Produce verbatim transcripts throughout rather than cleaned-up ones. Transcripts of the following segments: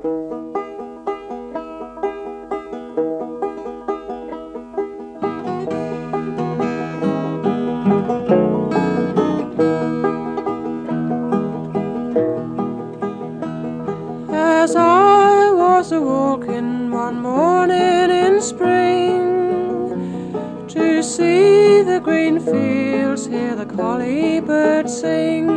As I was a-walking one morning in spring, to see the green fields, hear the collie bird sing,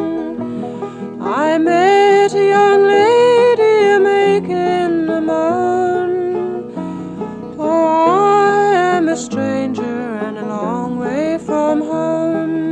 I met a young lady a-making a moan. Oh, I am a stranger and a long way from home.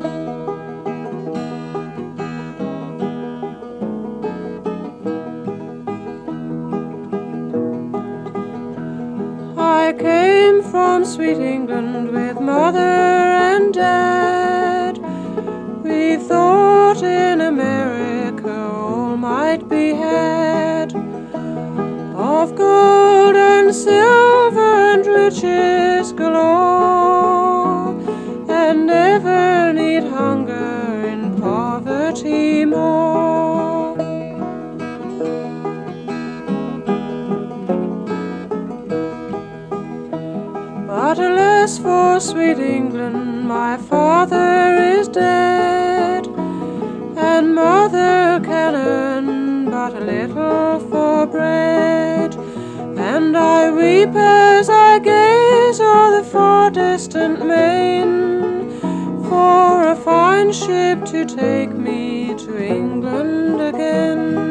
I came from sweet England with mother and dad. We thought in America all might be had, of gold and silver and riches galore, and never need hunger in poverty more. But alas for sweet England, my father is dead, and mother can earn but a little for bread. And I weep as I gaze o'er the far distant main, for a fine ship to take me to England again.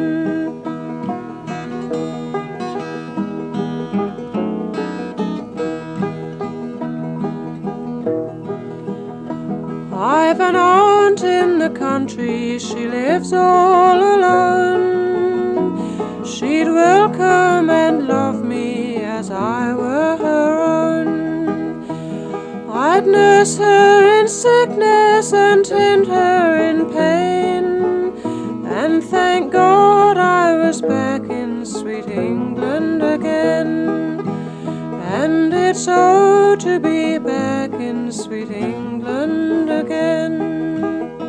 I've an aunt in the country, she lives all alone. She'd welcome and love me as I were her own. I'd nurse her in sickness and tend her in pain, and thank God I was back in sweet England again. And it's oh to be back in sweet England again.